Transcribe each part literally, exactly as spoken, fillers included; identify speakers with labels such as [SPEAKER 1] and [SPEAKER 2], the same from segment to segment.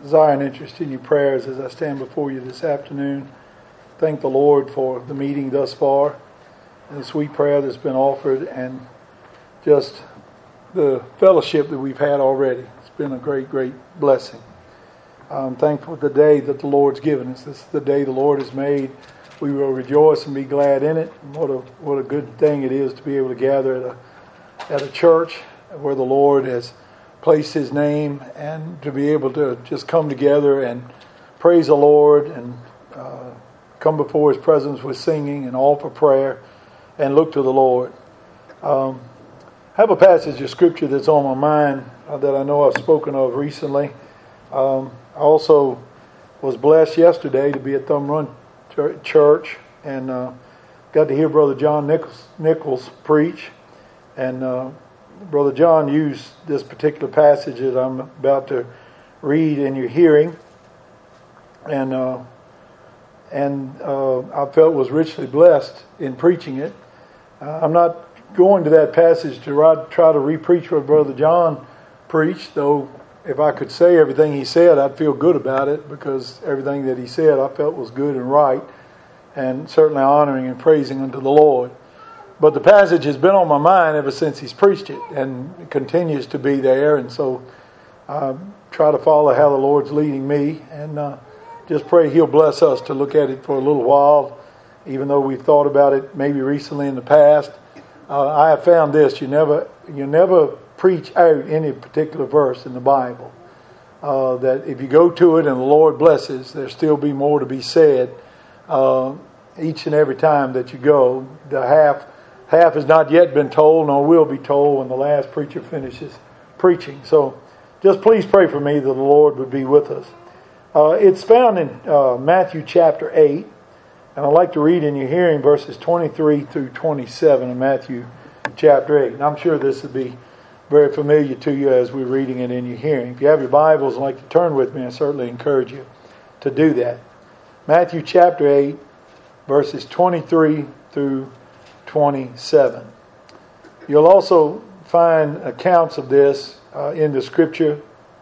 [SPEAKER 1] desire and interest in your prayers as I stand before you this afternoon. Thank the Lord for the meeting thus far and the sweet prayer that's been offered and just the fellowship that we've had already. It's been a great, great blessing. I'm thankful for the day that the Lord's given us. This is the day the Lord has made. We will rejoice and be glad in it. What a what a good thing it is to be able to gather at a at a church where the Lord has placed His name, and to be able to just come together and praise the Lord and uh, come before His presence with singing and offer prayer and look to the Lord. Um, I have a passage of Scripture that's on my mind uh, that I know I've spoken of recently. Um, I also was blessed yesterday to be at Thumb Run Church and uh, got to hear Brother John Nichols, Nichols preach. And uh, Brother John used this particular passage that I'm about to read in your hearing. And uh, and uh, I felt was richly blessed in preaching it. Uh, I'm not going to that passage to try to re-preach what Brother John preached, though if I could say everything he said, I'd feel good about it, because everything that he said I felt was good and right, and certainly honoring and praising unto the Lord. But the passage has been on my mind ever since he's preached it, and it continues to be there, and so I try to follow how the Lord's leading me, and uh, just pray He'll bless us to look at it for a little while, even though we've thought about it maybe recently in the past. Uh, I have found this: you never, you never preach out any particular verse in the Bible. Uh, that if you go to it and the Lord blesses, there'll still be more to be said uh, each and every time that you go. The half half has not yet been told, nor will be told when the last preacher finishes preaching. So just please pray for me that the Lord would be with us. Uh, it's found in uh, Matthew chapter eight, and I'd like to read in your hearing verses twenty-three through twenty-seven of Matthew chapter eight. And I'm sure this would be very familiar to you as we're reading it in your hearing. If you have your Bibles and like to turn with me, I certainly encourage you to do that. Matthew chapter eight, verses twenty-three through twenty-seven. You'll also find accounts of this uh, in the Scripture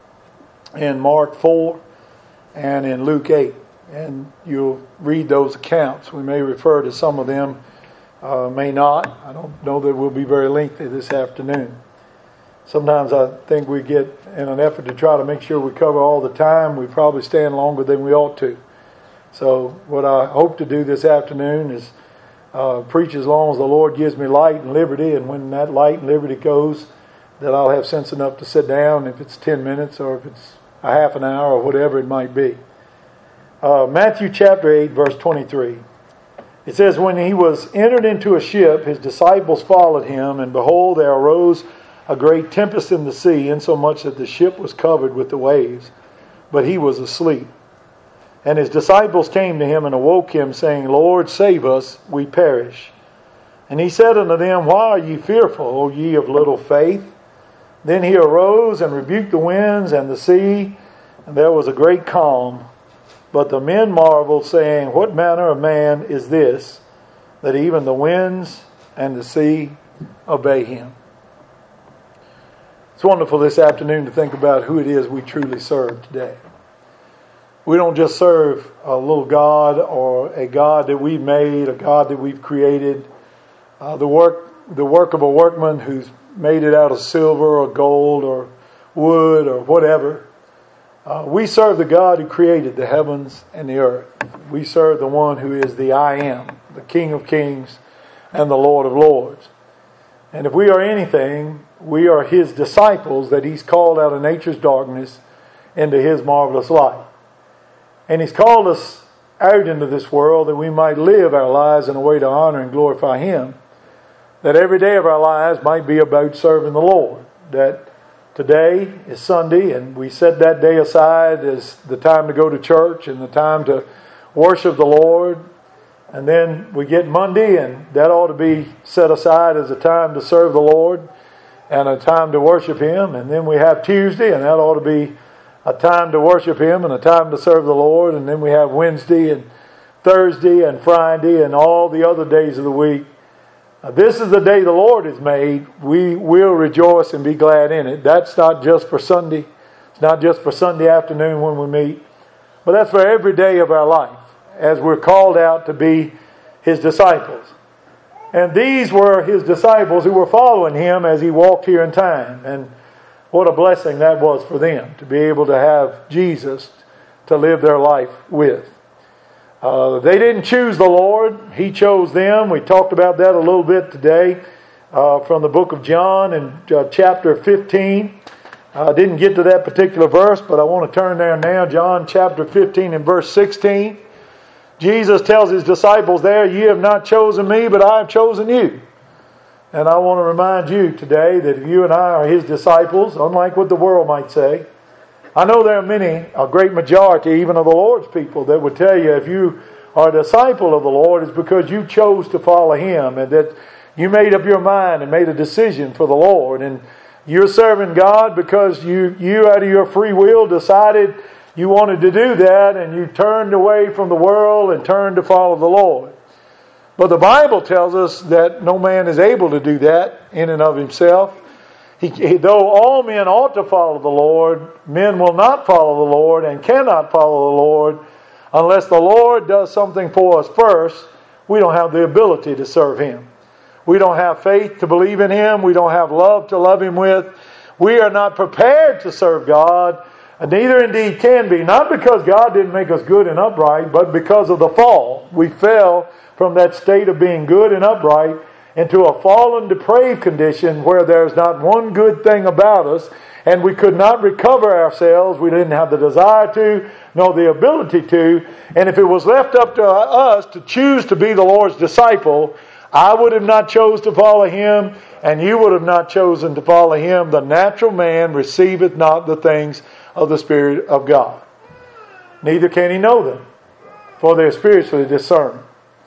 [SPEAKER 1] in Mark four and in Luke eight. And you'll read those accounts. We may refer to some of them, uh, may not. I don't know that we'll be very lengthy this afternoon. Sometimes I think we get, in an effort to try to make sure we cover all the time, we probably stand longer than we ought to. So what I hope to do this afternoon is uh, preach as long as the Lord gives me light and liberty, and when that light and liberty goes, that I'll have sense enough to sit down if it's ten minutes or if it's a half an hour or whatever it might be. Uh, Matthew chapter eight, verse twenty-three. It says, "When he was entered into a ship, his disciples followed him, and behold, there arose a great tempest in the sea, insomuch that the ship was covered with the waves. But he was asleep. And his disciples came to him and awoke him, saying, Lord, save us, we perish. And he said unto them, Why are ye fearful, O ye of little faith? Then he arose and rebuked the winds and the sea, and there was a great calm. But the men marveled, saying, What manner of man is this, that even the winds and the sea obey him?" It's wonderful this afternoon to think about who it is we truly serve today. We don't just serve a little God or a God that we've made, a God that we've created, uh, the work the work of a workman who's made it out of silver or gold or wood or whatever. Uh, we serve the God who created the heavens and the earth. We serve the one who is the I Am, the King of Kings and the Lord of Lords. And if we are anything, we are His disciples that He's called out of nature's darkness into His marvelous light. And He's called us out into this world that we might live our lives in a way to honor and glorify Him. That every day of our lives might be about serving the Lord. That today is Sunday, and we set that day aside as the time to go to church and the time to worship the Lord. And then we get Monday, and that ought to be set aside as a time to serve the Lord and a time to worship Him. And then we have Tuesday, and that ought to be a time to worship Him and a time to serve the Lord. And then we have Wednesday and Thursday and Friday and all the other days of the week. Now, this is the day the Lord has made. We will rejoice and be glad in it. That's not just for Sunday. It's not just for Sunday afternoon when we meet, but that's for every day of our life as we're called out to be His disciples. And these were His disciples who were following Him as He walked here in time. And what a blessing that was for them to be able to have Jesus to live their life with. Uh, they didn't choose the Lord. He chose them. We talked about that a little bit today uh, from the book of John in uh, chapter fifteen. I uh, didn't get to that particular verse, but I want to turn there now. John chapter fifteen and verse sixteen. Jesus tells His disciples there, "Ye have not chosen me, but I have chosen you." And I want to remind you today that if you and I are His disciples, unlike what the world might say, I know there are many, a great majority even of the Lord's people, that would tell you if you are a disciple of the Lord, it's because you chose to follow Him and that you made up your mind and made a decision for the Lord. And you're serving God because you, you out of your free will decided you wanted to do that, and you turned away from the world and turned to follow the Lord. But the Bible tells us that no man is able to do that in and of himself. He, he, though all men ought to follow the Lord, men will not follow the Lord and cannot follow the Lord unless the Lord does something for us first. We don't have the ability to serve Him. We don't have faith to believe in Him. We don't have love to love Him with. We are not prepared to serve God. Neither indeed can be. Not because God didn't make us good and upright, but because of the fall. We fell from that state of being good and upright into a fallen, depraved condition where there's not one good thing about us, and we could not recover ourselves. We didn't have the desire to, nor the ability to. And if it was left up to us to choose to be the Lord's disciple, I would have not chose to follow Him, and you would have not chosen to follow Him. The natural man receiveth not the things of the Spirit of God. Neither can he know them, for they are spiritually discerned.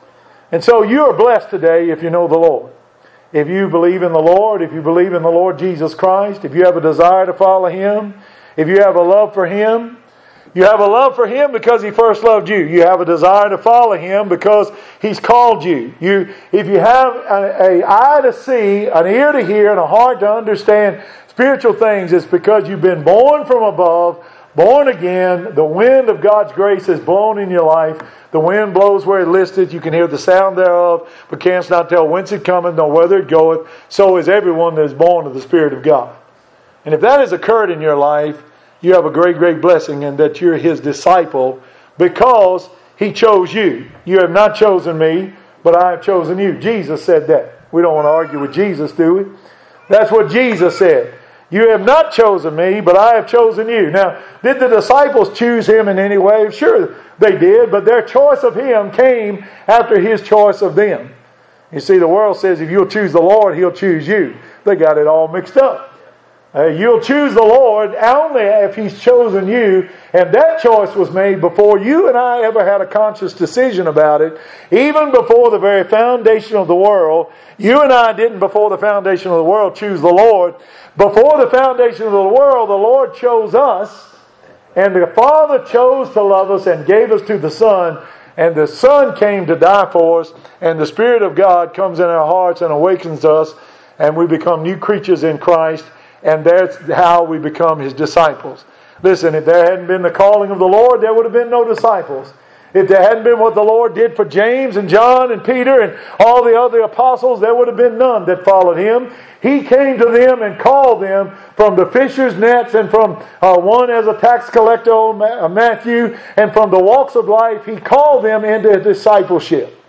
[SPEAKER 1] And so you are blessed today if you know the Lord. If you believe in the Lord, if you believe in the Lord Jesus Christ, if you have a desire to follow Him, if you have a love for Him, you have a love for Him because He first loved you. You have a desire to follow Him because He's called you. You, if you have an eye to see, an ear to hear, and a heart to understand spiritual things, it's because you've been born from above, born again. The wind of God's grace is blown in your life. The wind blows where it listeth. You can hear the sound thereof, but canst not tell whence it cometh, nor whither it goeth. So is everyone that is born of the Spirit of God. And if that has occurred in your life, you have a great, great blessing in that you're His disciple because He chose you. You have not chosen me, but I have chosen you. Jesus said that. We don't want to argue with Jesus, do we? That's what Jesus said. You have not chosen me, but I have chosen you. Now, did the disciples choose Him in any way? Sure, they did, but their choice of Him came after His choice of them. You see, the world says if you'll choose the Lord, He'll choose you. They got it all mixed up. Uh, you'll choose the Lord only if He's chosen you, and that choice was made before you and I ever had a conscious decision about it. Even before the very foundation of the world, you and I didn't before the foundation of the world choose the Lord. Before the foundation of the world, the Lord chose us, and the Father chose to love us and gave us to the Son, and the Son came to die for us, and the Spirit of God comes in our hearts and awakens us, and we become new creatures in Christ. And that's how we become His disciples. Listen, if there hadn't been the calling of the Lord, there would have been no disciples. If there hadn't been what the Lord did for James and John and Peter and all the other apostles, there would have been none that followed Him. He came to them and called them from the fisher's nets and from uh, one as a tax collector, old Matthew, and from the walks of life. He called them into discipleship.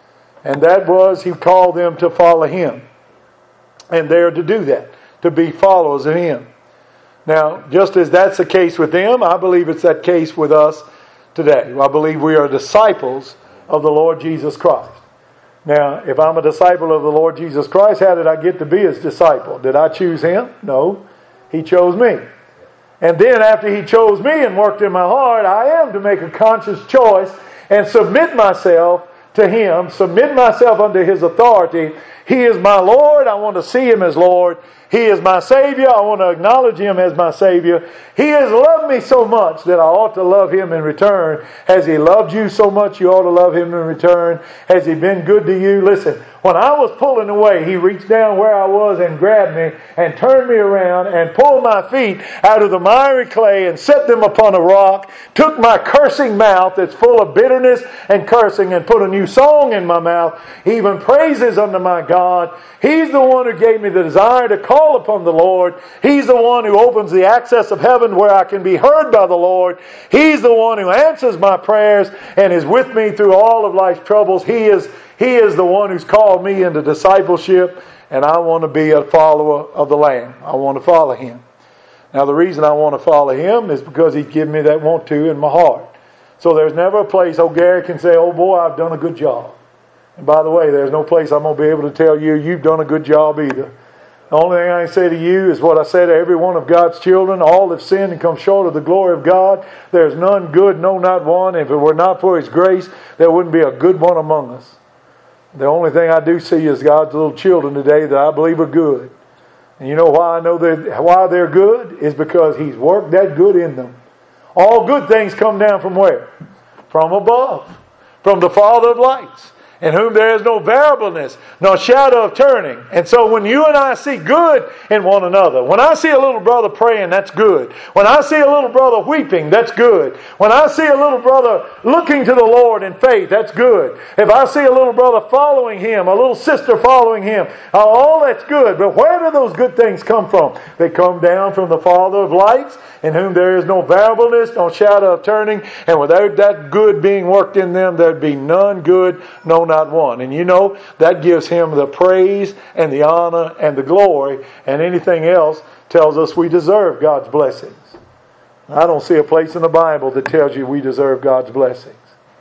[SPEAKER 1] And that was, He called them to follow Him. And they are to do that, to be followers of Him. Now, just as that's the case with them, I believe it's that case with us today. I believe we are disciples of the Lord Jesus Christ. Now, if I'm a disciple of the Lord Jesus Christ, how did I get to be His disciple? Did I choose Him? No. He chose me. And then after He chose me and worked in my heart, I am to make a conscious choice and submit myself to Him, submit myself under His authority. He is my Lord. I want to see Him as Lord. He is my Savior. I want to acknowledge Him as my Savior. He has loved me so much that I ought to love Him in return. Has He loved you so much you ought to love Him in return? Has He been good to you? Listen, When I was pulling away, He reached down where I was and grabbed me and turned me around and pulled my feet out of the miry clay and set them upon a rock, took my cursing mouth that's full of bitterness and cursing and put a new song in my mouth, even praises unto my God. He's the one who gave me the desire to call upon the Lord. He's the one who opens the access of heaven where I can be heard by the Lord. He's the one who answers my prayers and is with me through all of life's troubles. He is He is the one who's called me into discipleship, and I want to be a follower of the Lamb. I want to follow Him. Now, the reason I want to follow Him is because He's given me that want to in my heart. So there's never a place, oh, Gary can say, oh boy, I've done a good job. And by the way, there's no place I'm going to be able to tell you, you've done a good job either. The only thing I can say to you is what I say to every one of God's children. All have sinned and come short of the glory of God. There's none good, no, not one. If it were not for His grace, there wouldn't be a good one among us. The only thing I do see is God's little children today that I believe are good. And you know why I know they're, why they're good? Is because He's worked that good in them. All good things come down from where? From above. From the Father of lights, in whom there is no variableness, no shadow of turning. And so when you and I see good in one another, when I see a little brother praying, that's good. When I see a little brother weeping, that's good. When I see a little brother looking to the Lord in faith, that's good. If I see a little brother following Him, a little sister following Him, all that's good. But where do those good things come from? They come down from the Father of lights, in whom there is no variableness, no shadow of turning. And without that good being worked in them, there'd be none good, no, not one. And you know, that gives Him the praise and the honor and the glory. And anything else tells us we deserve God's blessings. I don't see a place in the Bible that tells you we deserve God's blessings.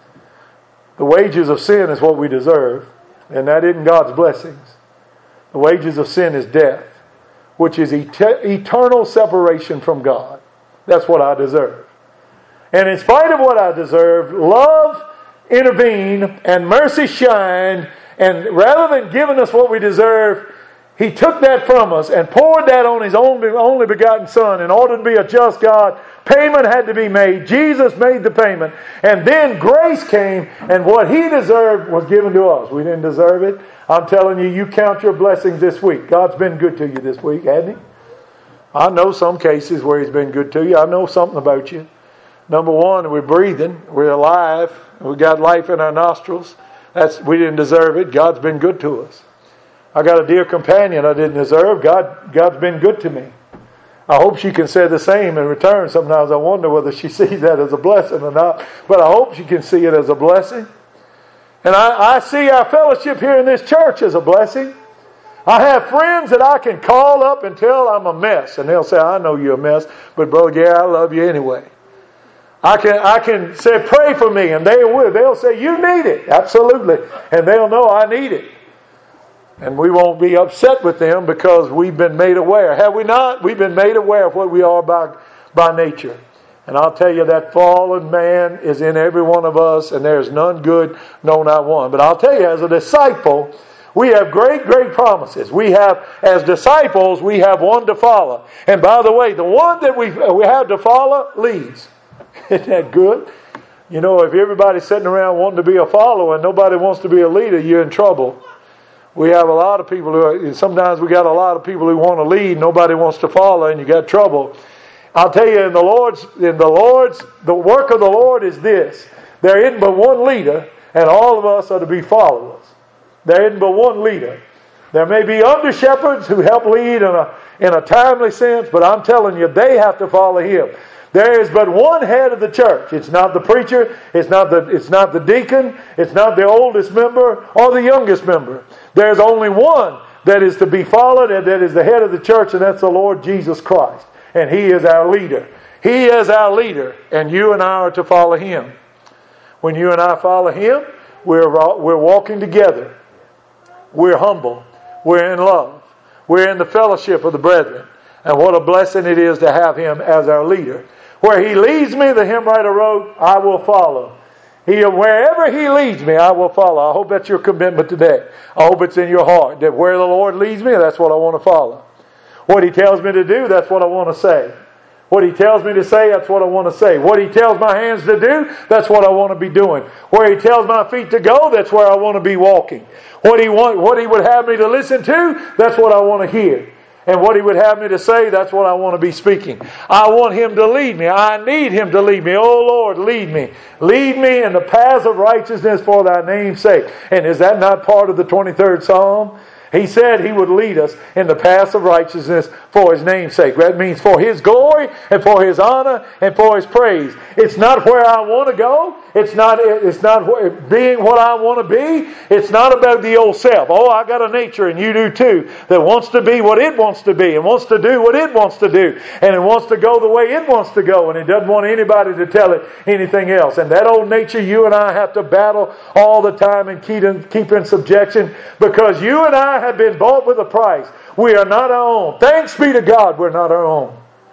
[SPEAKER 1] The wages of sin is what we deserve. And that isn't God's blessings. The wages of sin is death, which is et- eternal separation from God. That's what I deserve. And in spite of what I deserve, love intervened and mercy shined. And rather than giving us what we deserve, He took that from us and poured that on His own only begotten Son. In order to be a just God, payment had to be made. Jesus made the payment. And then grace came, and what He deserved was given to us. We didn't deserve it. I'm telling you, you count your blessings this week. God's been good to you this week, hasn't He? I know some cases where He's been good to you. I know something about you. Number one, we're breathing. We're alive. We got life in our nostrils. That's we didn't deserve it. God's been good to us. I got a dear companion I didn't deserve. God, God's been good to me. I hope she can say the same in return. Sometimes I wonder whether she sees that as a blessing or not. But I hope she can see it as a blessing. And I, I see our fellowship here in this church as a blessing. I have friends that I can call up and tell I'm a mess. And they'll say, I know you're a mess, but Brother Gary, I love you anyway. I can I can say, pray for me, and they will. They'll say, you need it. Absolutely. And they'll know I need it. And we won't be upset with them because we've been made aware. Have we not? We've been made aware of what we are by, by nature. And I'll tell you that fallen man is in every one of us, and there's none good, no, not one. But I'll tell you, as a disciple, we have great, great promises. We have, as disciples, we have one to follow. And by the way, the one that we we have to follow leads. Isn't that good? You know, if everybody's sitting around wanting to be a follower and nobody wants to be a leader, you're in trouble. We have a lot of people who are, sometimes we got a lot of people who want to lead, nobody wants to follow, and you got trouble. I'll tell you, in the Lord's, in the Lord's, the work of the Lord is this: there isn't but one leader, and all of us are to be followers. There isn't but one leader. There may be under shepherds who help lead in a in a timely sense, but I'm telling you, they have to follow Him. There is but one head of the church. It's not the preacher. It's not the it's not the deacon. It's not the oldest member or the youngest member. There's only one that is to be followed, and that is the head of the church, and that's the Lord Jesus Christ. And He is our leader. He is our leader, and you and I are to follow Him. When you and I follow Him, we're we're walking together. We're humble. We're in love. We're in the fellowship of the brethren. And what a blessing it is to have Him as our leader. Where He leads me, the hymn writer wrote, I will follow. He, wherever He leads me, I will follow. I hope that's your commitment today. I hope it's in your heart that where the Lord leads me, that's what I want to follow. What He tells me to do, that's what I want to say. What He tells me to say, that's what I want to say. What He tells my hands to do, that's what I want to be doing. Where He tells my feet to go, that's where I want to be walking. What He want, what He would have me to listen to, that's what I want to hear. And what He would have me to say, that's what I want to be speaking. I want Him to lead me. I need Him to lead me. Oh Lord, lead me. Lead me in the paths of righteousness for Thy name's sake. And is that not part of the twenty-third Psalm? He said He would lead us in the paths of righteousness for His name's sake. That means for His glory and for His honor and for His praise. It's not where I want to go. It's not, it's not being what I want to be. It's not about the old self. Oh, I got a nature, and you do too, that wants to be what it wants to be and wants to do what it wants to do. And it wants to go the way it wants to go. And it doesn't want anybody to tell it anything else. And that old nature you and I have to battle all the time and keep in, keep in subjection, because you and I have been bought with a price. We are not our own. Thanks be to God, we're not our own.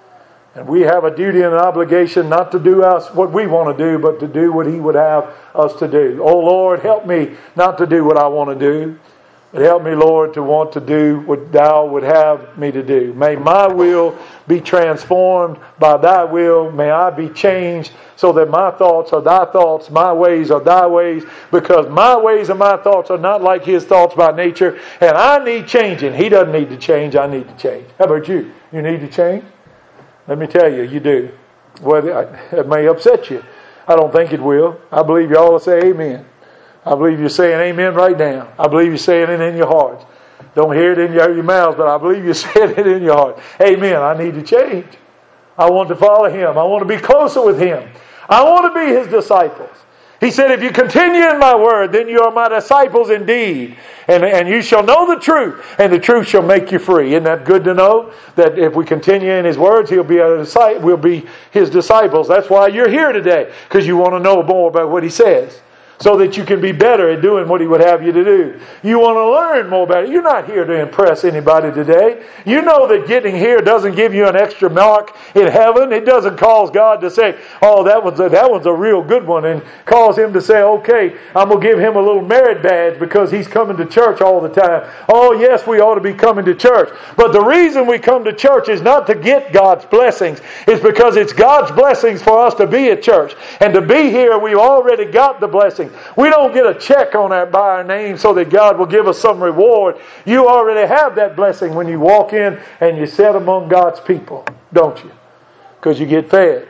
[SPEAKER 1] And we have a duty and an obligation not to do us what we want to do, but to do what He would have us to do. Oh Lord, help me not to do what I want to do, but help me, Lord, to want to do what Thou would have me to do. May my will be transformed by Thy will. May I be changed so that my thoughts are Thy thoughts, my ways are Thy ways, because my ways and my thoughts are not like His thoughts by nature, and I need changing. He doesn't need to change, I need to change. How about you? You need to change? Let me tell you, you do. Well, it may upset you. I don't think it will. I believe you all will say amen. I believe you're saying amen right now. I believe you're saying it in your hearts. Don't hear it in your, your mouths, but I believe you're saying it in your heart. Amen. I need to change. I want to follow Him. I want to be closer with Him. I want to be His disciples. He said, if you continue in my word, then you are my disciples indeed. And, and you shall know the truth, and the truth shall make you free. Isn't that good to know? That if we continue in His words, He'll be a disciple, we'll be His disciples. That's why you're here today, because you want to know more about what He says, so that you can be better at doing what He would have you to do. You want to learn more about it. You're not here to impress anybody today. You know that getting here doesn't give you an extra mark in heaven. It doesn't cause God to say, oh, that one's a, that one's a real good one, and cause Him to say, okay, I'm going to give him a little merit badge because he's coming to church all the time. Oh, yes, we ought to be coming to church. But the reason we come to church is not to get God's blessings. It's because it's God's blessings for us to be at church. And to be here, we've already got the blessing. We don't get a check on our by our name so that God will give us some reward. You already have that blessing when you walk in and you sit among God's people, don't you? Because you get fed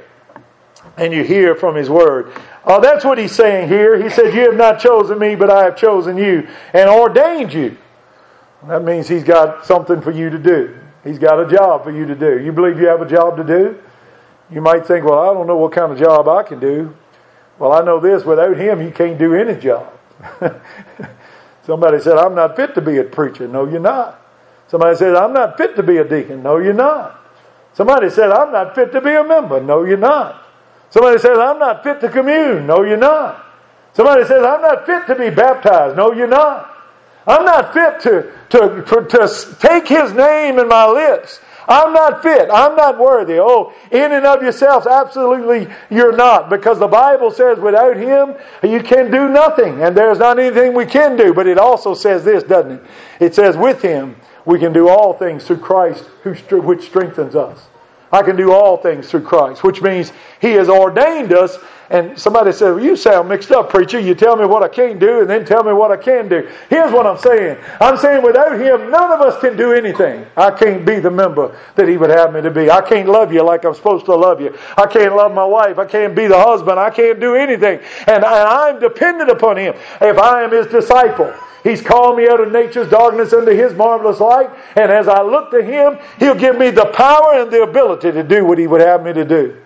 [SPEAKER 1] and you hear from His Word. Oh, that's what He's saying here. He said, you have not chosen me, but I have chosen you and ordained you. That means He's got something for you to do. He's got a job for you to do. You believe you have a job to do? You might think, well, I don't know what kind of job I can do. Well, I know this, without Him, you can't do any job. Somebody said, I'm not fit to be a preacher. No, you're not. Somebody said, I'm not fit to be a deacon. No, you're not. Somebody said, I'm not fit to be a member. No, you're not. Somebody says, I'm not fit to commune. No, you're not. Somebody says, I'm not fit to be baptized. No, you're not. I'm not fit to, to, to, to take His name in my lips. I'm not fit. I'm not worthy. Oh, in and of yourselves, absolutely you're not. Because the Bible says without Him, you can do nothing. And there's not anything we can do. But it also says this, doesn't it? It says with Him, we can do all things through Christ, who which strengthens us. I can do all things through Christ, which means He has ordained us. And somebody said, well, you sound mixed up, preacher. You tell me what I can't do and then tell me what I can do. Here's what I'm saying. I'm saying without Him, none of us can do anything. I can't be the member that He would have me to be. I can't love you like I'm supposed to love you. I can't love my wife. I can't be the husband. I can't do anything. And I'm dependent upon Him. If I am His disciple, He's called me out of nature's darkness into His marvelous light. And as I look to Him, He'll give me the power and the ability to do what He would have me to do.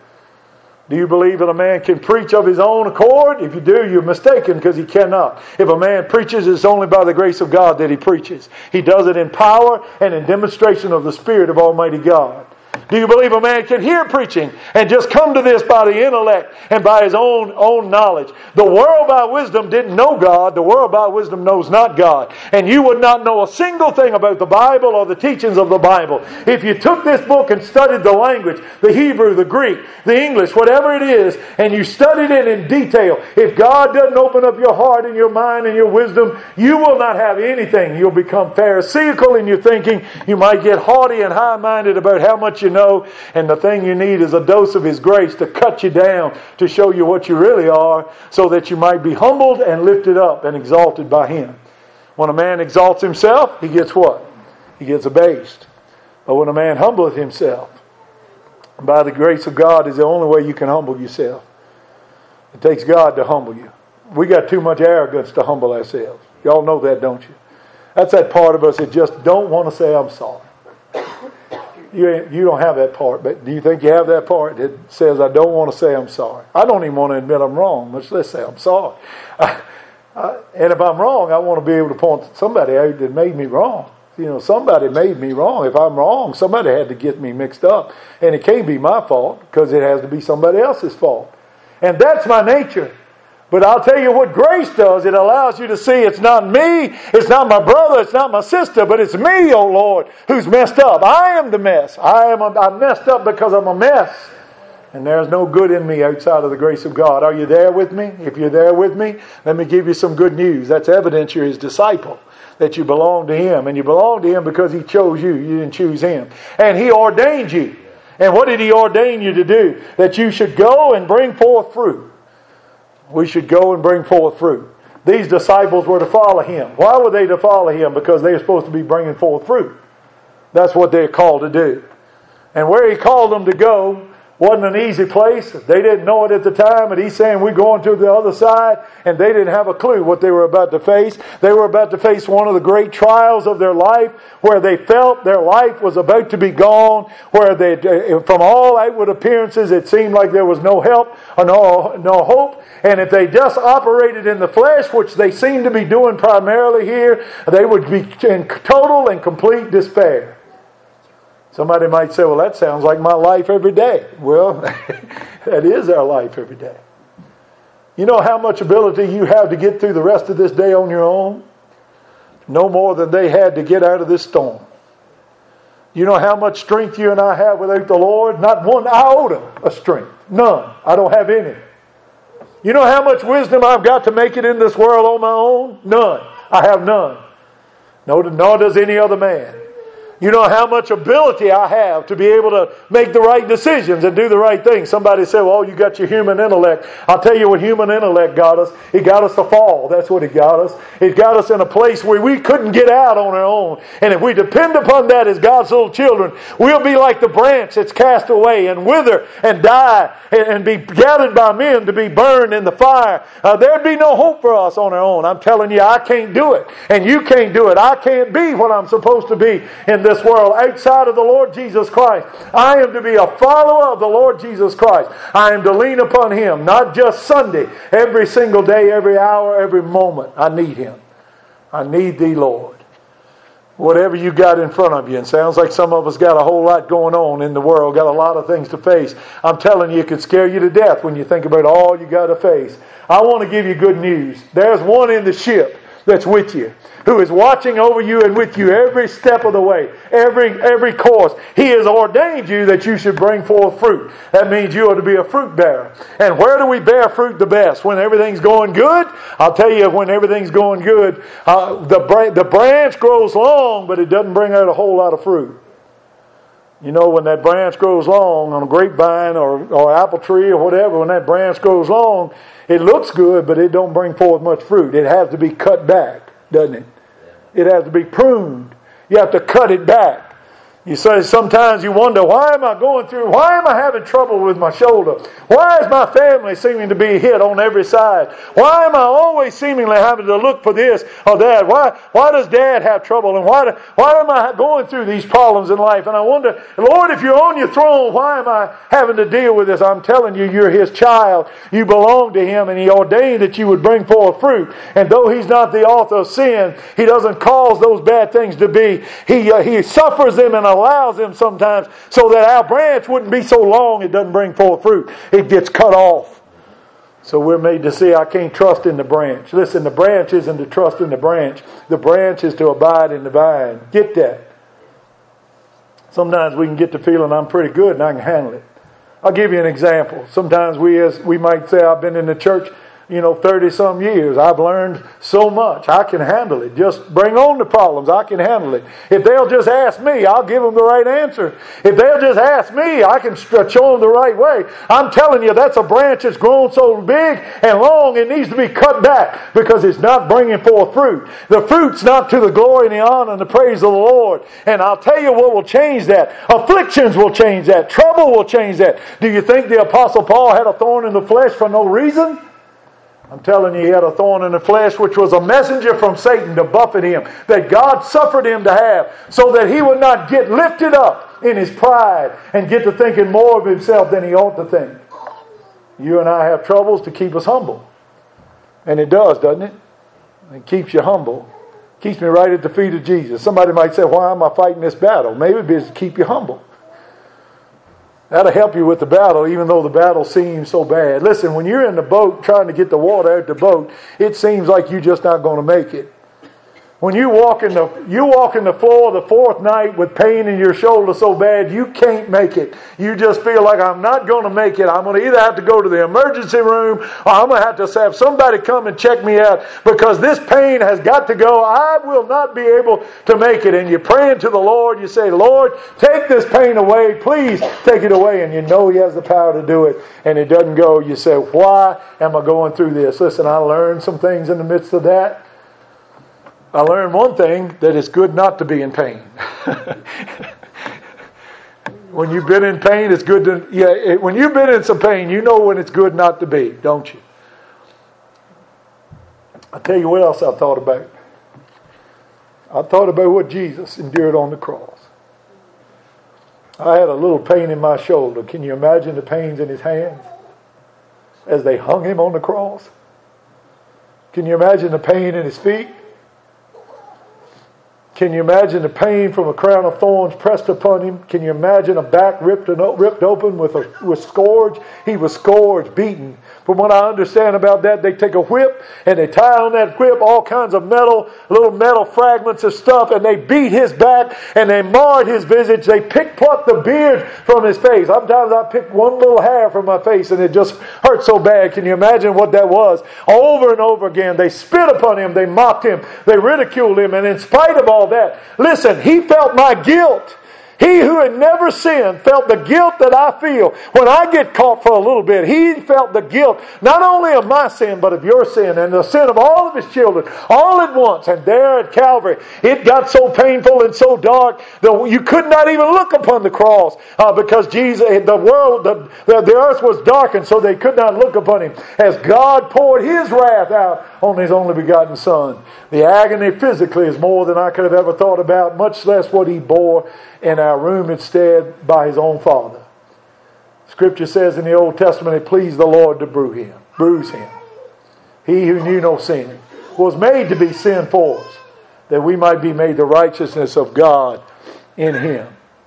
[SPEAKER 1] Do you believe that a man can preach of his own accord? If you do, you're mistaken, because he cannot. If a man preaches, it's only by the grace of God that he preaches. He does it in power and in demonstration of the Spirit of Almighty God. Do you believe a man can hear preaching and just come to this by the intellect and by his own, own knowledge? The world by wisdom didn't know God. The world by wisdom knows not God. And you would not know a single thing about the Bible or the teachings of the Bible if you took this book and studied the language, the Hebrew, the Greek, the English, whatever it is, and you studied it in detail. If God doesn't open up your heart and your mind and your wisdom, you will not have anything. You'll become pharisaical in your thinking. You might get haughty and high-minded about how much you know. And the thing you need is a dose of His grace to cut you down, to show you what you really are, so that you might be humbled and lifted up and exalted by Him. When a man exalts himself, he gets what? He gets abased. But when a man humbleth himself, by the grace of God is the only way you can humble yourself. It takes God to humble you. We got too much arrogance to humble ourselves. Y'all know that, don't you? That's that part of us that just don't want to say, I'm sorry. You, you don't have that part, but do you think you have that part that says, I don't want to say I'm sorry? I don't even want to admit I'm wrong, much less say I'm sorry. I, I, and if I'm wrong, I want to be able to point somebody out that made me wrong. You know, somebody made me wrong. If I'm wrong, somebody had to get me mixed up. And it can't be my fault because it has to be somebody else's fault. And that's my nature. But I'll tell you what grace does. It allows you to see it's not me, it's not my brother, it's not my sister, but it's me, oh Lord, who's messed up. I am the mess. I am a, I'm messed up because I'm a mess. And there's no good in me outside of the grace of God. Are you there with me? If you're there with me, let me give you some good news. That's evidence you're His disciple, that you belong to Him. And you belong to Him because He chose you. You didn't choose Him. And He ordained you. And what did He ordain you to do? That you should go and bring forth fruit. We should go and bring forth fruit. These disciples were to follow Him. Why were they to follow Him? Because they were supposed to be bringing forth fruit. That's what they're called to do. And where He called them to go wasn't an easy place. They didn't know it at the time, and He's saying we're going to the other side, and they didn't have a clue what they were about to face. They were about to face one of the great trials of their life, where they felt their life was about to be gone, where they, from all outward appearances, it seemed like there was no help or no, no hope. And if they just operated in the flesh, which they seem to be doing primarily here, they would be in total and complete despair. Somebody might say, well, that sounds like my life every day. Well, that is our life every day. You know how much ability you have to get through the rest of this day on your own? No more than they had to get out of this storm. You know how much strength you and I have without the Lord? Not one iota of strength. None. I don't have any. You know how much wisdom I've got to make it in this world on my own? None. I have none. No, nor does any other man. You know how much ability I have to be able to make the right decisions and do the right thing. Somebody said, well, you got your human intellect. I'll tell you what human intellect got us. It got us to fall. That's what it got us. It got us in a place where we couldn't get out on our own. And if we depend upon that as God's little children, we'll be like the branch that's cast away and wither and die and be gathered by men to be burned in the fire. Uh, there'd be no hope for us on our own. I'm telling you, I can't do it. And you can't do it. I can't be what I'm supposed to be in this world outside of the Lord Jesus Christ. I am to be a follower of the Lord Jesus Christ. I am to lean upon Him, not just Sunday, every single day, every hour, every moment. I need Him. I need Thee, Lord. Whatever you got in front of you, and sounds like some of us got a whole lot going on in the world, got a lot of things to face. I'm telling you, it could scare you to death when you think about all you got to face. I want to give you good news. There's one in the ship that's with you, who is watching over you and with you every step of the way, every every course. He has ordained you that you should bring forth fruit. That means you are to be a fruit bearer. And where do we bear fruit the best? When everything's going good? I'll tell you, when everything's going good, uh, the, bra- the branch grows long, but it doesn't bring out a whole lot of fruit. You know, when that branch grows long on a grapevine or, or apple tree or whatever, when that branch grows long, it looks good, but it don't bring forth much fruit. It has to be cut back, doesn't it? It has to be pruned. You have to cut it back. You say sometimes you wonder, why am I going through, why am I having trouble with my shoulder? Why is my family seeming to be hit on every side? Why am I always seemingly having to look for this or that? Why why does Dad have trouble? And why, do, why am I going through these problems in life? And I wonder, Lord, if you're on your throne, why am I having to deal with this? I'm telling you, you're His child. You belong to Him, and He ordained that you would bring forth fruit. And though He's not the author of sin, He doesn't cause those bad things to be. He, uh, he suffers them and allows them sometimes so that our branch wouldn't be so long it doesn't bring forth fruit. It gets cut off. So we're made to see I can't trust in the branch. Listen, the branch isn't to trust in the branch. The branch is to abide in the vine. Get that. Sometimes we can get the feeling I'm pretty good and I can handle it. I'll give you an example. Sometimes we as we might say, I've been in the church you know, thirty some years. I've learned so much. I can handle it. Just bring on the problems. I can handle it. If they'll just ask me, I'll give them the right answer. If they'll just ask me, I can show them the right way. I'm telling you, that's a branch that's grown so big and long, it needs to be cut back because it's not bringing forth fruit. The fruit's not to the glory and the honor and the praise of the Lord. And I'll tell you what will change that. Afflictions will change that. Trouble will change that. Do you think the Apostle Paul had a thorn in the flesh for no reason? I'm telling you, he had a thorn in the flesh, which was a messenger from Satan to buffet him, that God suffered him to have, so that he would not get lifted up in his pride and get to thinking more of himself than he ought to think. You and I have troubles to keep us humble. And it does, doesn't it? It keeps you humble. Keeps me right at the feet of Jesus. Somebody might say, why am I fighting this battle? Maybe it's to keep you humble. That'll help you with the battle, even though the battle seems so bad. Listen, when you're in the boat trying to get the water out the boat, it seems like you're just not going to make it. When you walk in the you walk in the floor the fourth night with pain in your shoulder so bad you can't make it. You just feel like I'm not going to make it. I'm going to either have to go to the emergency room or I'm going to have to have somebody come and check me out because this pain has got to go. I will not be able to make it. And you're praying to the Lord. You say, Lord, take this pain away. Please take it away. And you know He has the power to do it. And it doesn't go. You say, why am I going through this? Listen, I learned some things in the midst of that. I learned one thing, that it's good not to be in pain. When you've been in pain, it's good to... Yeah, it, when you've been in some pain, you know when it's good not to be, don't you? I'll tell you what else I thought about. I thought about what Jesus endured on the cross. I had a little pain in my shoulder. Can you imagine the pains in His hands as they hung Him on the cross? Can you imagine the pain in His feet? Can you imagine the pain from a crown of thorns pressed upon Him? Can you imagine a back ripped and ripped open with a with scourge? He was scourged, beaten. From what I understand about that, they take a whip and they tie on that whip all kinds of metal, little metal fragments of stuff, and they beat His back and they marred His visage. They pick plucked the beard from His face. Sometimes I picked one little hair from my face and it just hurt so bad. Can you imagine what that was? Over and over again, they spit upon Him, they mocked Him, they ridiculed Him, and in spite of all that, listen, He felt my guilt. He who had never sinned felt the guilt that I feel when I get caught for a little bit. He felt the guilt not only of my sin, but of your sin and the sin of all of His children, all at once. And there at Calvary, it got so painful and so dark that you could not even look upon the cross uh, because Jesus, the world, the, the, the earth was darkened, so they could not look upon Him as God poured His wrath out on His only begotten Son. The agony physically is more than I could have ever thought about, much less what He bore in our room instead by His own Father. Scripture says in the Old Testament, it pleased the Lord to bruise him. Bruise him. He who knew no sin was made to be sin for us, that we might be made the righteousness of God in Him.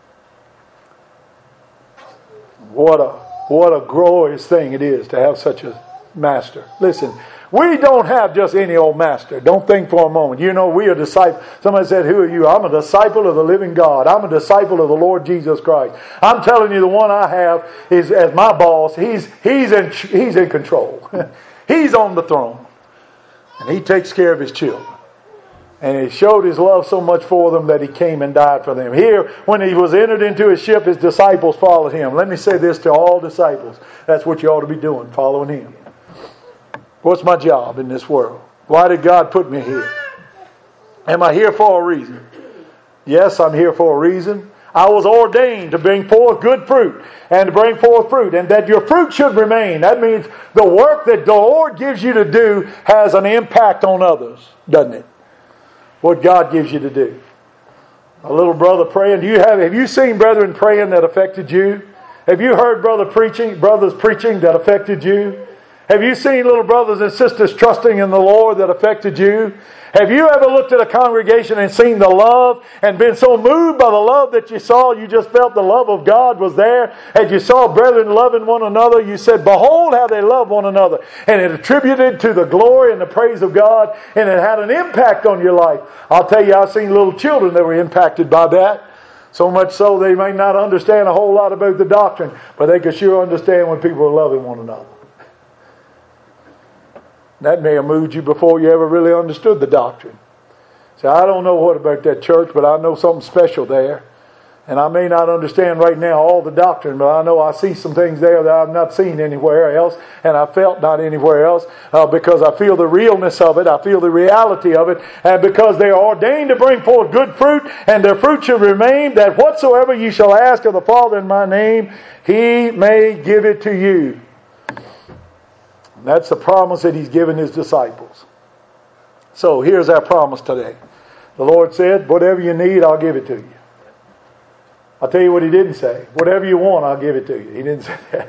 [SPEAKER 1] What a what a glorious thing it is to have such a master. Listen, we don't have just any old master. Don't think for a moment. You know, we are disciples. Somebody said, who are you? I'm a disciple of the living God. I'm a disciple of the Lord Jesus Christ. I'm telling you, the one I have is as my boss. He's, he's, in, he's in control. He's on the throne. And He takes care of His children. And He showed His love so much for them that He came and died for them. Here, when He was entered into His ship, His disciples followed Him. Let me say this to all disciples. That's what you ought to be doing, following Him. What's my job in this world? Why did God put me here? Am I here for a reason? Yes, I'm here for a reason. I was ordained to bring forth good fruit and to bring forth fruit, and that your fruit should remain. That means the work that the Lord gives you to do has an impact on others, doesn't it? What God gives you to do. A little brother praying. Do you have have you seen brethren praying that affected you? Have you heard brother preaching, brothers preaching that affected you? Have you seen little brothers and sisters trusting in the Lord that affected you? Have you ever looked at a congregation and seen the love and been so moved by the love that you saw, you just felt the love of God was there? As you saw brethren loving one another, you said, behold how they love one another. And it attributed to the glory and the praise of God, and it had an impact on your life. I'll tell you, I've seen little children that were impacted by that. So much so they may not understand a whole lot about the doctrine, but they could sure understand when people are loving one another. That may have moved you before you ever really understood the doctrine. See, I don't know what about that church, but I know something special there. And I may not understand right now all the doctrine, but I know I see some things there that I've not seen anywhere else, and I felt not anywhere else, uh, because I feel the realness of it, I feel the reality of it, and because they are ordained to bring forth good fruit, and their fruit shall remain, that whatsoever ye shall ask of the Father in my name, He may give it to you. And that's the promise that He's given His disciples. So here's our promise today. The Lord said, whatever you need, I'll give it to you. I'll tell you what He didn't say. Whatever you want, I'll give it to you. He didn't say that.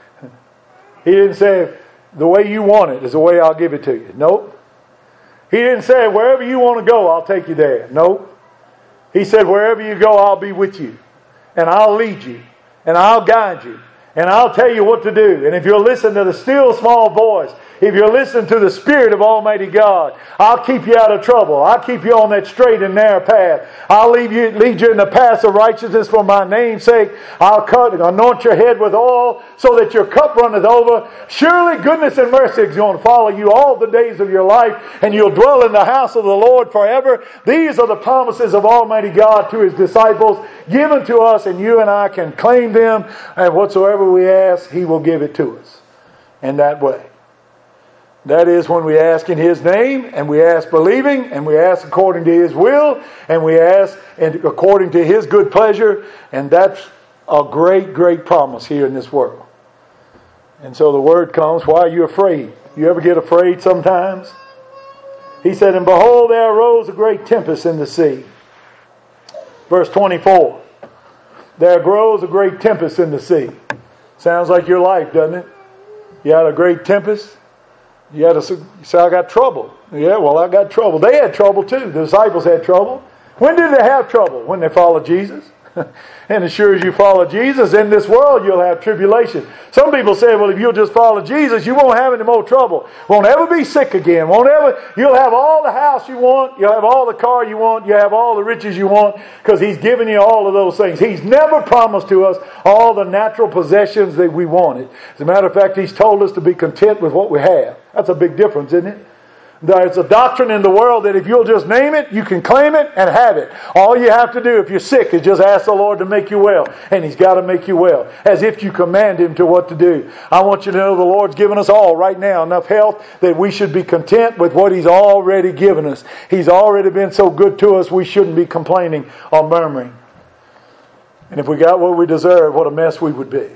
[SPEAKER 1] He didn't say, the way you want it is the way I'll give it to you. Nope. He didn't say, wherever you want to go, I'll take you there. Nope. He said, wherever you go, I'll be with you. And I'll lead you. And I'll guide you. And I'll tell you what to do. And if you'll listen to the still small voice, if you'll listen to the Spirit of Almighty God, I'll keep you out of trouble. I'll keep you on that straight and narrow path. I'll lead you, lead you in the paths of righteousness for my name's sake. I'll cut, anoint your head with oil so that your cup runneth over. Surely goodness and mercy is going to follow you all the days of your life, and you'll dwell in the house of the Lord forever. These are the promises of Almighty God to His disciples, given to us, and you and I can claim them, and whatsoever we ask, He will give it to us in that way. That is when we ask in His name, and we ask believing, and we ask according to His will, and we ask according to His good pleasure, and that's a great, great promise here in this world. And so the word comes, why are you afraid? You ever get afraid sometimes? He said, and behold, there arose a great tempest in the sea. Verse twenty-four. There arose a great tempest in the sea. Sounds like your life, doesn't it? You had a great tempest. You had to say, I got trouble. Yeah, well, I got trouble. They had trouble too. The disciples had trouble. When did they have trouble? When they followed Jesus. And as sure as you follow Jesus, in this world you'll have tribulation. Some people say, well, if you'll just follow Jesus, you won't have any more trouble. Won't ever be sick again. Won't ever. You'll have all the house you want. You'll have all the car you want. You'll have all the riches you want, because He's given you all of those things. He's never promised to us all the natural possessions that we wanted. As a matter of fact, He's told us to be content with what we have. That's a big difference, isn't it? There's a doctrine in the world that if you'll just name it, you can claim it and have it. All you have to do if you're sick is just ask the Lord to make you well. And He's got to make you well. As if you command Him to what to do. I want you to know the Lord's given us all right now enough health that we should be content with what He's already given us. He's already been so good to us, we shouldn't be complaining or murmuring. And if we got what we deserve, what a mess we would be.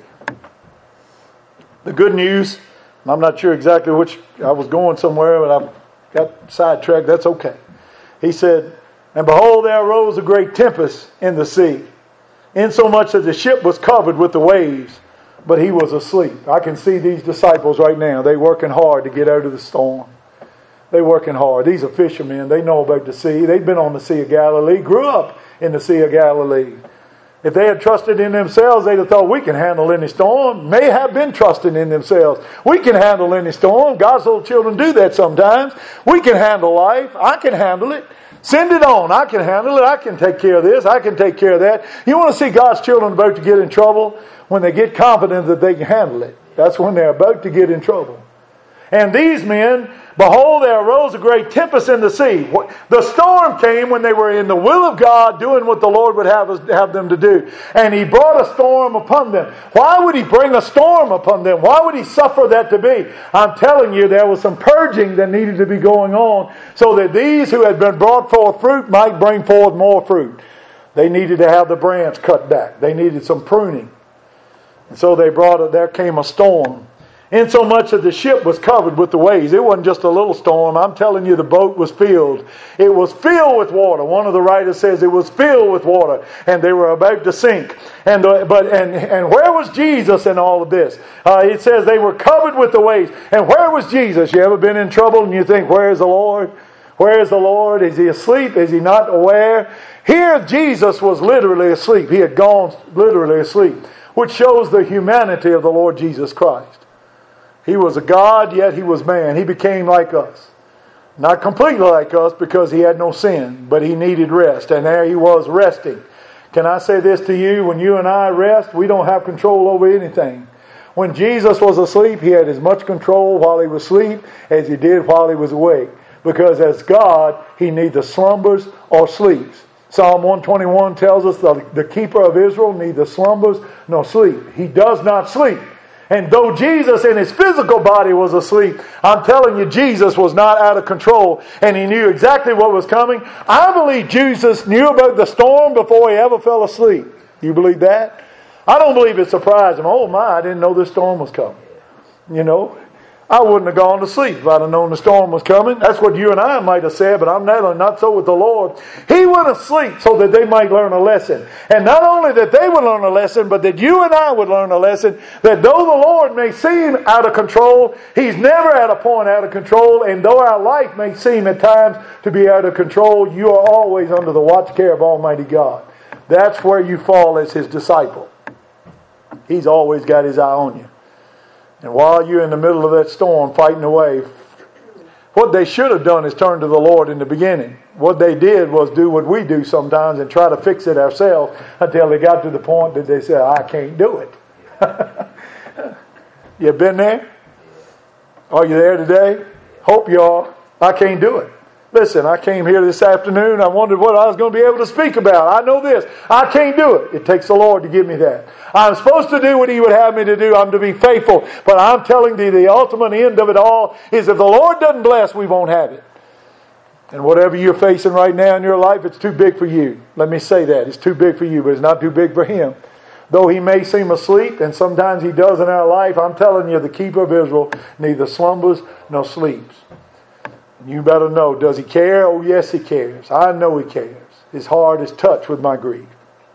[SPEAKER 1] The good news, I'm not sure exactly which, I was going somewhere, but I got sidetracked. That's okay. He said, and behold, there arose a great tempest in the sea, insomuch that the ship was covered with the waves, but He was asleep. I can see these disciples right now. They're working hard to get out of the storm. They're working hard. These are fishermen. They know about the sea. They've been on the Sea of Galilee, grew up in the Sea of Galilee. If they had trusted in themselves, they'd have thought, we can handle any storm. May have been trusting in themselves. We can handle any storm. God's little children do that sometimes. We can handle life. I can handle it. Send it on. I can handle it. I can take care of this. I can take care of that. You want to see God's children about to get in trouble? When they get confident that they can handle it. That's when they're about to get in trouble. And these men, behold, there arose a great tempest in the sea. The storm came when they were in the will of God, doing what the Lord would have, us, have them to do. And He brought a storm upon them. Why would He bring a storm upon them? Why would He suffer that to be? I'm telling you, there was some purging that needed to be going on, so that these who had been brought forth fruit might bring forth more fruit. They needed to have the branch cut back. They needed some pruning. And so they brought it, there came a storm. Insomuch that the ship was covered with the waves. It wasn't just a little storm. I'm telling you, the boat was filled. It was filled with water. One of the writers says it was filled with water, and they were about to sink. And the, but and and where was Jesus in all of this? Uh, it says they were covered with the waves. And where was Jesus? You ever been in trouble and you think, where is the Lord? Where is the Lord? Is He asleep? Is He not aware? Here Jesus was literally asleep. He had gone literally asleep, which shows the humanity of the Lord Jesus Christ. He was a God, yet He was man. He became like us. Not completely like us, because He had no sin, but He needed rest. And there He was resting. Can I say this to you? When you and I rest, we don't have control over anything. When Jesus was asleep, He had as much control while He was asleep as He did while He was awake. Because as God, He neither slumbers or sleeps. Psalm one twenty-one tells us the, the keeper of Israel neither slumbers nor sleep. He does not sleep. And though Jesus in His physical body was asleep, I'm telling you, Jesus was not out of control. And He knew exactly what was coming. I believe Jesus knew about the storm before He ever fell asleep. You believe that? I don't believe it surprised Him. Oh my, I didn't know this storm was coming. You know, I wouldn't have gone to sleep if I'd have known the storm was coming. That's what you and I might have said, but I'm not, not so with the Lord. He went to sleep so that they might learn a lesson. And not only that they would learn a lesson, but that you and I would learn a lesson that though the Lord may seem out of control, He's never at a point out of control. And though our life may seem at times to be out of control, you are always under the watch care of Almighty God. That's where you fall as His disciple. He's always got His eye on you. And while you're in the middle of that storm fighting away, what they should have done is turn to the Lord in the beginning. What they did was do what we do sometimes and try to fix it ourselves until they got to the point that they said, I can't do it. You been there? Are you there today? Hope you are. I can't do it. Listen, I came here this afternoon. I wondered what I was going to be able to speak about. I know this. I can't do it. It takes the Lord to give me that. I'm supposed to do what He would have me to do. I'm to be faithful. But I'm telling you, the ultimate end of it all is if the Lord doesn't bless, we won't have it. And whatever you're facing right now in your life, it's too big for you. Let me say that. It's too big for you, but it's not too big for Him. Though He may seem asleep, and sometimes He does in our life, I'm telling you, the keeper of Israel neither slumbers nor sleeps. You better know, does He care? Oh, yes, He cares. I know He cares. His heart is touched with my grief.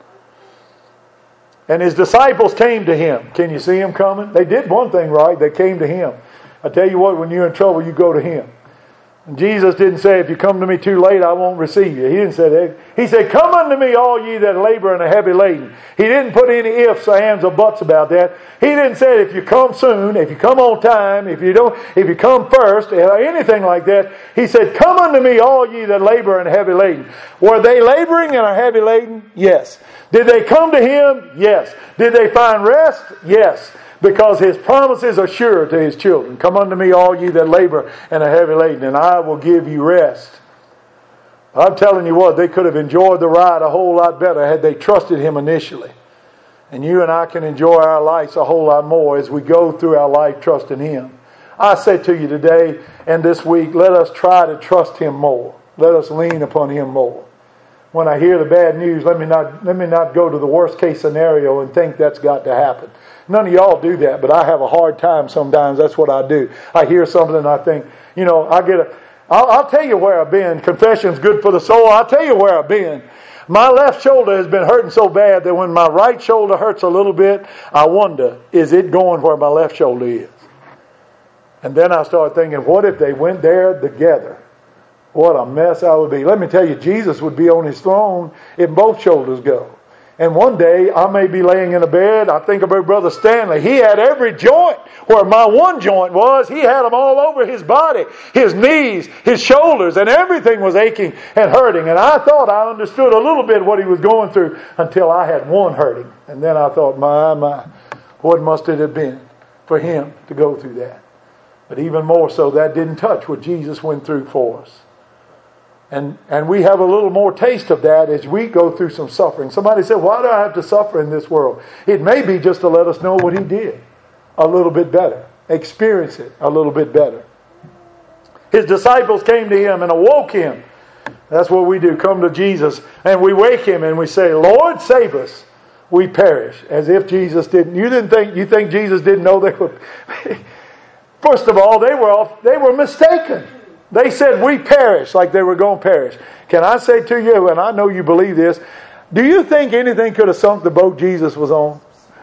[SPEAKER 1] And His disciples came to Him. Can you see Him coming? They did one thing right. They came to Him. I tell you what, when you're in trouble, you go to Him. And Jesus didn't say, if you come to me too late, I won't receive you. He didn't say that. He said, come unto me, all ye that labor and are heavy laden. He didn't put any ifs, ands, or buts about that. He didn't say, if you come soon, if you come on time, if you don't, if you come first, or anything like that. He said, come unto me, all ye that labor and are heavy laden. Were they laboring and are heavy laden? Yes. Did they come to Him? Yes. Did they find rest? Yes. Because His promises are sure to His children. Come unto me, all ye that labor and are heavy laden, and I will give you rest. I'm telling you what, they could have enjoyed the ride a whole lot better had they trusted Him initially. And you and I can enjoy our lives a whole lot more as we go through our life trusting Him. I say to you today and this week, let us try to trust Him more. Let us lean upon Him more. When I hear the bad news, let me not let me not go to the worst case scenario and think that's got to happen. None of y'all do that, but I have a hard time sometimes. That's what I do. I hear something and I think, you know, I get a... I'll, I'll tell you where I've been. Confession's good for the soul. I'll tell you where I've been. My left shoulder has been hurting so bad that when my right shoulder hurts a little bit, I wonder, is it going where my left shoulder is? And then I start thinking, what if they went there together? What a mess I would be. Let me tell you, Jesus would be on His throne if both shoulders go. And one day, I may be laying in a bed. I think about Brother Stanley. He had every joint where my one joint was. He had them all over his body. His knees, his shoulders, and everything was aching and hurting. And I thought I understood a little bit what he was going through until I had one hurting. And then I thought, my, my, what must it have been for him to go through that? But even more so, that didn't touch what Jesus went through for us. And and we have a little more taste of that as we go through some suffering. Somebody said, why do I have to suffer in this world? It may be just to let us know what He did a little bit better. Experience it a little bit better. His disciples came to Him and awoke Him. That's what we do. Come to Jesus and we wake Him and we say, Lord, save us. We perish. As if Jesus didn't. You didn't think, you think Jesus didn't know they were... First of all, they were all, they were mistaken. They said, we perish, like they were going to perish. Can I say to you, and I know you believe this, do you think anything could have sunk the boat Jesus was on?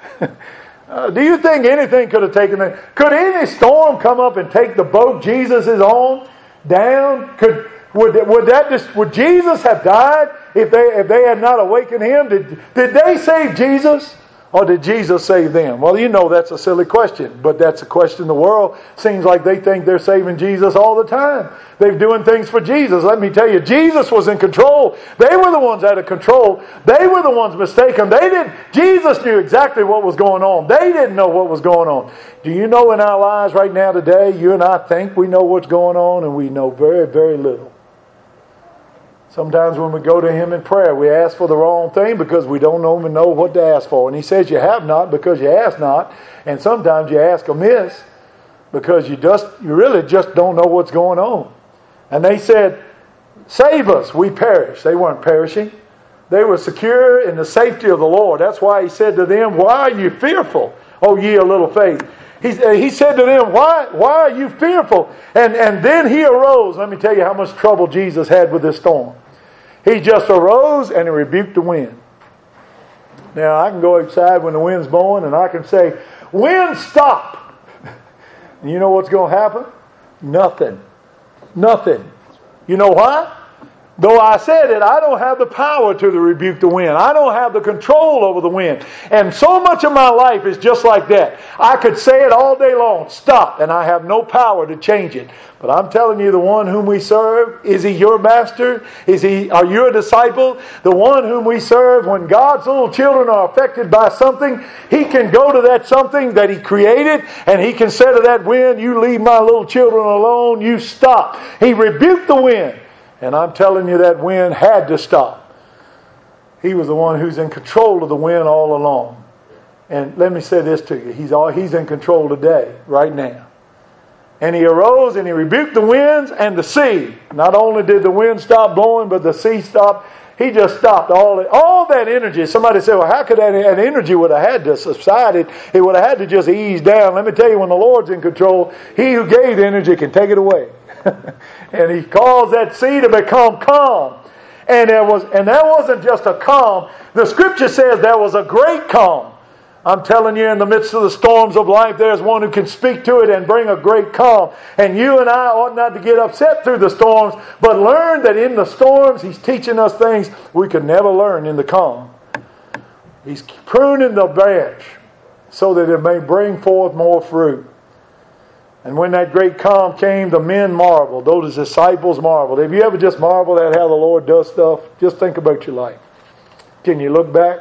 [SPEAKER 1] uh, do you think anything could have taken it? Could any storm come up and take the boat Jesus is on down? Could would would that just would Jesus have died if they if they had not awakened Him? Did did they save Jesus? Or did Jesus save them? Well, you know that's a silly question, but that's a question the world seems like they think they're saving Jesus all the time. They're doing things for Jesus. Let me tell you, Jesus was in control. They were the ones out of control. They were the ones mistaken. They didn't. Jesus knew exactly what was going on. They didn't know what was going on. Do you know in our lives right now today, you and I think we know what's going on, and we know very, very little. Sometimes when we go to Him in prayer, we ask for the wrong thing because we don't even know what to ask for. And He says you have not because you ask not. And sometimes you ask amiss because you just you really just don't know what's going on. And they said, save us, we perish. They weren't perishing. They were secure in the safety of the Lord. That's why He said to them, why are you fearful, O ye of little faith? He, he said to them, why, why are you fearful? And, and then He arose. Let me tell you how much trouble Jesus had with this storm. He just arose and He rebuked the wind. Now, I can go outside when the wind's blowing and I can say, wind, stop! And you know what's going to happen? Nothing. Nothing. You know why? Though I said it, I don't have the power to rebuke the wind. I don't have the control over the wind. And so much of my life is just like that. I could say it all day long, stop, and I have no power to change it. But I'm telling you, the one whom we serve, is He your master? Is He? Are you a disciple? The one whom we serve, when God's little children are affected by something, He can go to that something that He created, and He can say to that wind, you leave my little children alone, you stop. He rebuked the wind. And I'm telling you, that wind had to stop. He was the one who's in control of the wind all along. And let me say this to you. He's all, He's in control today, right now. And He arose and He rebuked the winds and the sea. Not only did the wind stop blowing, but the sea stopped. He just stopped all that, all that energy. Somebody said, well, how could that, that energy would have had to subside? It, it would have had to just ease down. Let me tell you, when the Lord's in control, He who gave the energy can take it away. And He caused that sea to become calm. And there was, and that wasn't just a calm. The Scripture says there was a great calm. I'm telling you, in the midst of the storms of life, there's one who can speak to it and bring a great calm. And you and I ought not to get upset through the storms, but learn that in the storms, He's teaching us things we could never learn in the calm. He's pruning the branch so that it may bring forth more fruit. And when that great calm came, the men marveled. Those disciples marveled. Have you ever just marveled at how the Lord does stuff? Just think about your life. Can you look back?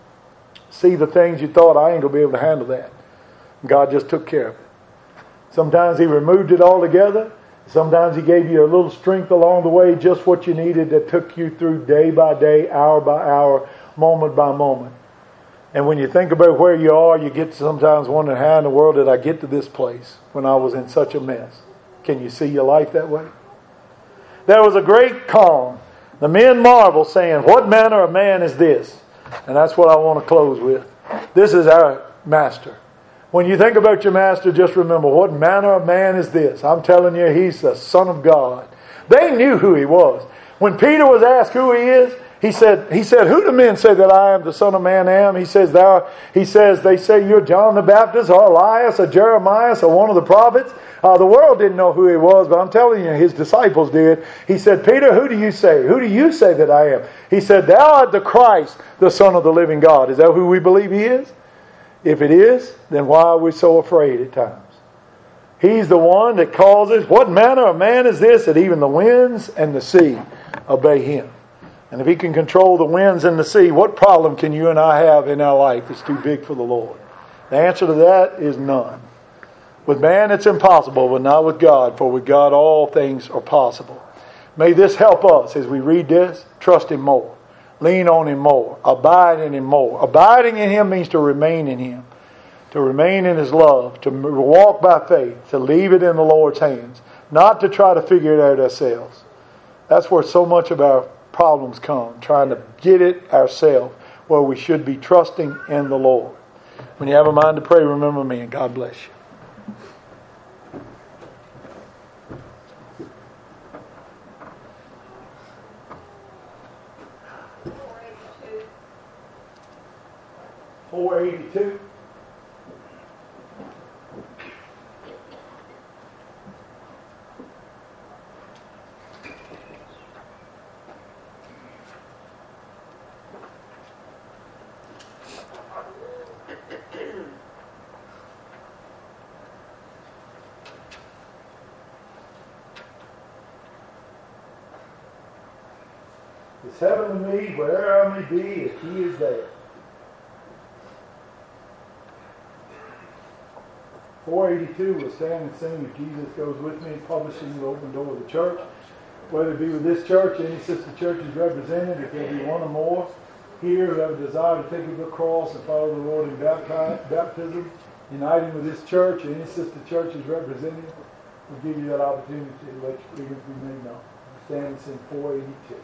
[SPEAKER 1] See the things you thought, I ain't going to be able to handle that. God just took care of it. Sometimes He removed it altogether. Sometimes He gave you a little strength along the way, just what you needed, that took you through day by day, hour by hour, moment by moment. And when you think about where you are, you get sometimes wondering, how in the world did I get to this place when I was in such a mess? Can you see your life that way? There was a great calm. The men marveled, saying, what manner of man is this? And that's what I want to close with. This is our master. When you think about your master, just remember, what manner of man is this? I'm telling you, He's the Son of God. They knew who He was. When Peter was asked who He is, He said, he said, who do men say that I am, the Son of Man am? He says, thou, he says, they say you're John the Baptist, or Elias, or Jeremiah, or one of the prophets. Uh, the world didn't know who He was, but I'm telling you, His disciples did. He said, Peter, who do you say? Who do you say that I am? He said, thou art the Christ, the Son of the living God. Is that who we believe He is? If it is, then why are we so afraid at times? He's the one that causes, what manner of man is this, that even the winds and the sea obey Him? And if He can control the winds and the sea, what problem can you and I have in our life that's too big for the Lord? The answer to that is none. With man it's impossible, but not with God, for with God all things are possible. May this help us as we read this. Trust Him more. Lean on Him more. Abide in Him more. Abiding in Him means to remain in Him. To remain in His love. To walk by faith. To leave it in the Lord's hands. Not to try to figure it out ourselves. That's where so much of our problems come, trying to get it ourselves, where we should be trusting in the Lord. When you have a mind to pray, remember me, and God bless you. four eighty-two. is heaven to me, wherever I may be, if He is there. four eighty-two, we'll stand and sing If Jesus Goes With Me, publishing the Open Door of the Church. Whether it be with this church, any sister church is represented, if there be one or more here who have a desire to take up the cross and follow the Lord in baptism, uniting with this church, any sister church is represented, we'll give you that opportunity to let your freedom be made known. Stand and sing four eighty-two.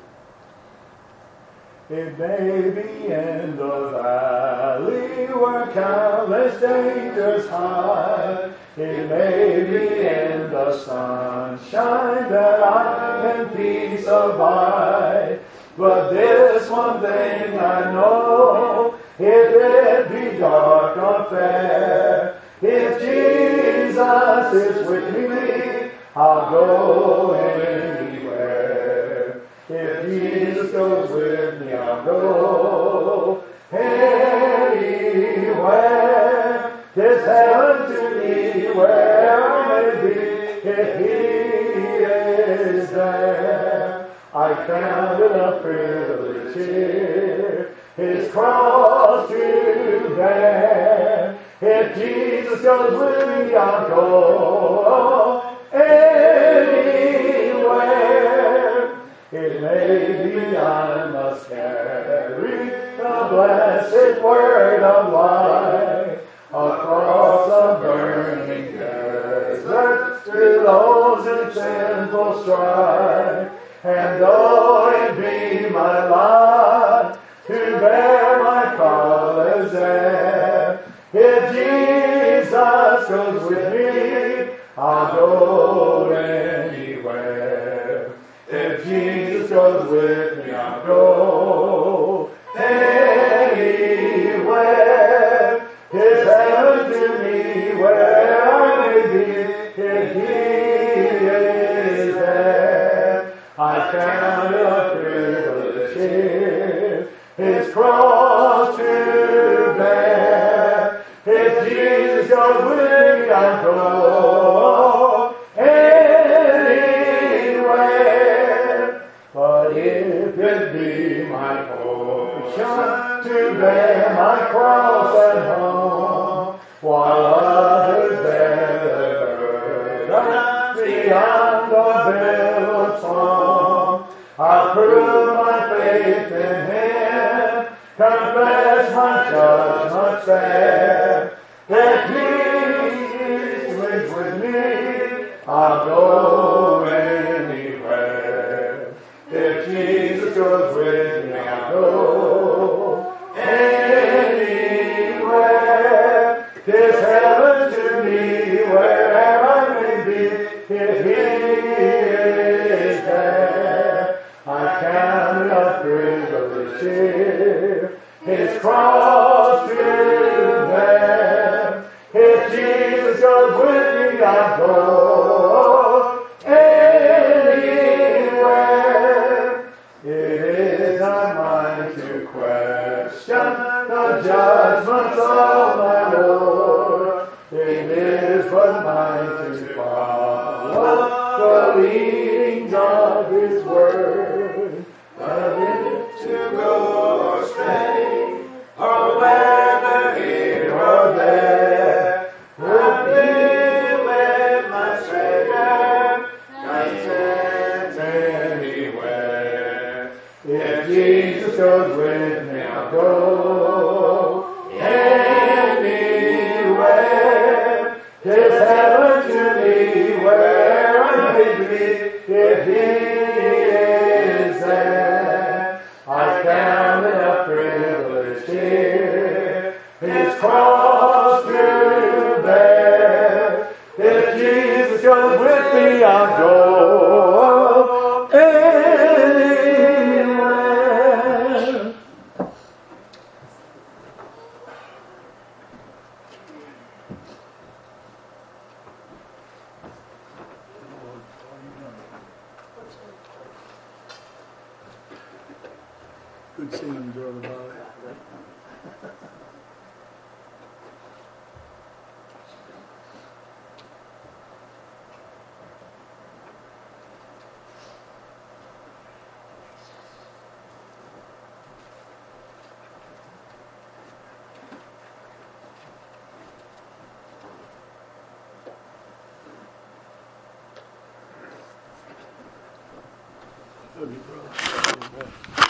[SPEAKER 1] It may be in the valley where countless dangers hide. It may be in the sunshine that I in peace abide. But this one thing I know, if it be dark or fair, if Jesus is with me, I'll go anywhere. If Jesus goes with me, I'll go anywhere. It's heaven to me where I may be, if He is there. I count it a privilege here, His cross to bear. If Jesus goes with me, I'll go anywhere. It may be I must carry the blessed word of life across a burning desert through those in sinful strife. And though it be my lot to bear my colors there, if Jesus goes with me, I'll go anywhere. If Jesus goes with me, I'll go anywhere. It's heaven to me where I may be, if He is there. I count it a privilege here, His cross to bear. If Jesus goes with me, I'll go anywhere. But if it be my portion to bear my cross at home, while others bear their burden beyond the veil of song, I'll prove my faith in Him, confess my judgment fair. If He is with me, I'll go anywhere. If Jesus goes with me, I'll go anywhere. It's heaven to me wherever I may be, if He is there. I count it a privilege here, His cross to bear. If Jesus goes with me, I'll go anywhere. It is not mine to question the judgments of my Lord. It is but mine to follow the leadings of His word. But if to go astray, or whether here or there, I'll be with my Savior, content anywhere. If Jesus goes with me, I'll go anywhere. It's heaven to me where I may be, if He is there. I count it a privilege here, His cross to bear. If Jesus goes with me, I'll go anywhere. Good seeing you, Brother Bobby. Love you, brother.